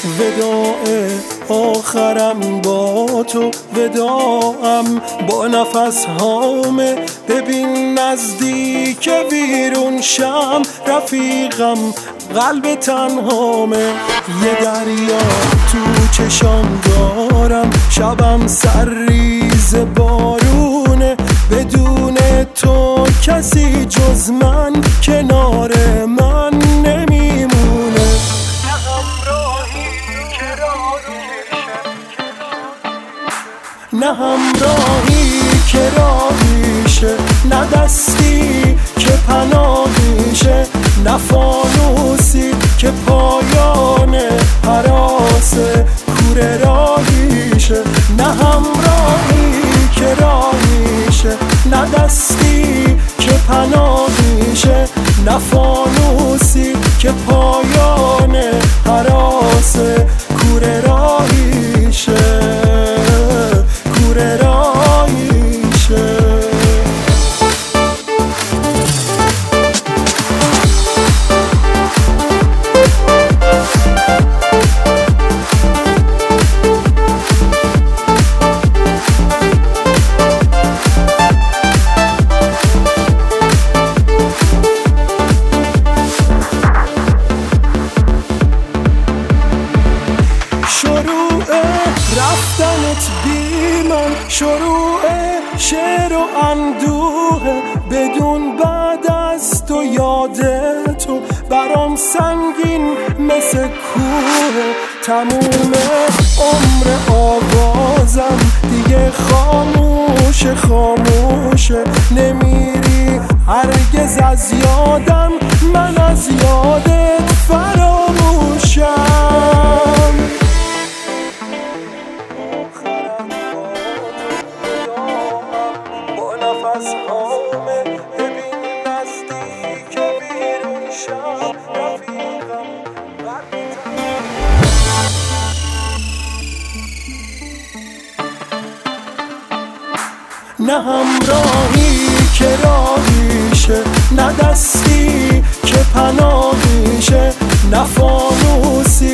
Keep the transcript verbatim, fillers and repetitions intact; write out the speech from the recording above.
وداع آخرم با تو، وداعم با نفس هامه. ببین نزدیک ویرون شم، رفیقم قلب تنهامه. یه دریا تو چشام دارم، شبم سرریز بارونه. بدون تو کسی جز من کنار من نمیمونه. نه همراهی که راهیشه، نه همراهی که راهیشه، نه دستی که پناهیشه، نه فانوسی که پایان هراس کوره راهیشه. نه همراهی که راهیشه، نه دستی که پناهیشه، نه فانوسی که پایان هراس کوره راهیشه، کوره راهیشه. رفتنت بی من شروع شعر و اندوه، بدون بعد از تو یاد تو برام سنگین مثل کوه. تموم عمر آوازم دیگه خاموش خاموشه، نمیری هرگز از یادم، من از یادت فراموشم. ببین نزدیک ویرون شم، رفیقم نه همراهی که راهیشه، نه دستی که پناهیشه، نه فانوسی